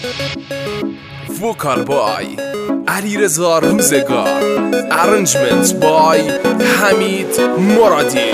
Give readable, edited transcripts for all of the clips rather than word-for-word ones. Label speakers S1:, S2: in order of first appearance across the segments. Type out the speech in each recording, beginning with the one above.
S1: وکال بای علیرضا روزگار، ارنجمنت بای حمید مرادی.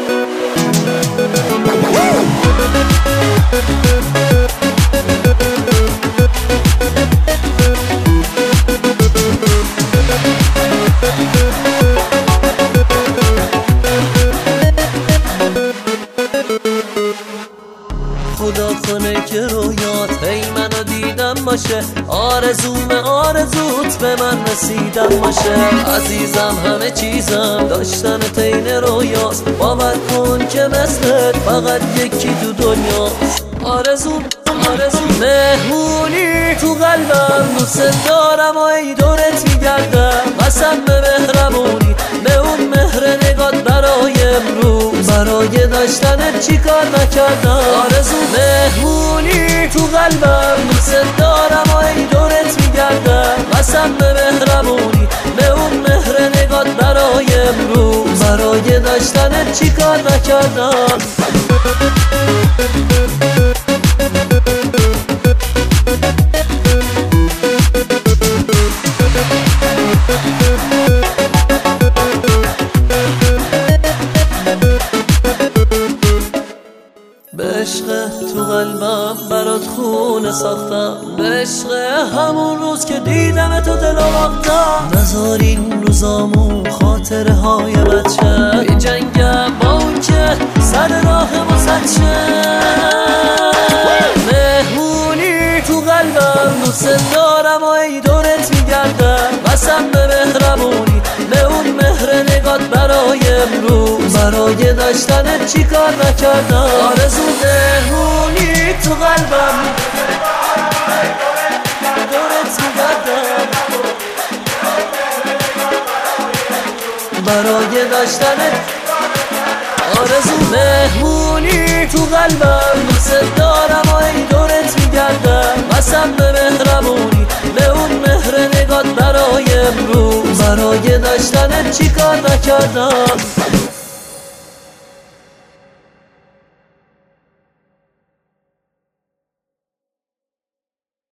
S2: خدا کنه که رویات هی منو دیدم باشه، آرزوم آرزوت به من رسیدم باشه. عزیزم همه چیزم داشتن تین رویاست، باور کن که مثلت فقط یکی تو دنیاست. آرزوم مهمونی تو قلبم، دوست دارم و ای دورت میگردم. قسم به مهربونی به اون مهر نگات برای امروز، برای داشتنت چی کار نکردم. آرزو مهمونی تو قلبم، دوست دارم و ای دورت میگردم. قسم به مهربونی به اون مهر نگات برای امروز، برای داشتنت چی کار نکردم. به عشق تو قلبم برات خونه ساختم، به عشق همون روز که دیدم تو دل آوردم. نذار این روزامو خاطره های بچه، بی جنگم با اون که سر راه واسه مهمونی تو قلبم، دوست دارم و ای دورت میگردم. قسم به مهربونی به اون مهر نگات برای امروز، برای داشتنت چی کار نکردم. آرزو مهمونی تو قلبم، دورت میگردم. برای داشتنت آرزو مهمونی تو قلبم، دوست دارم و ای دورت میگردم. قسم به مهربونی به اون مهر نگات برای امروز، برای داشتنت چی کار نکردم.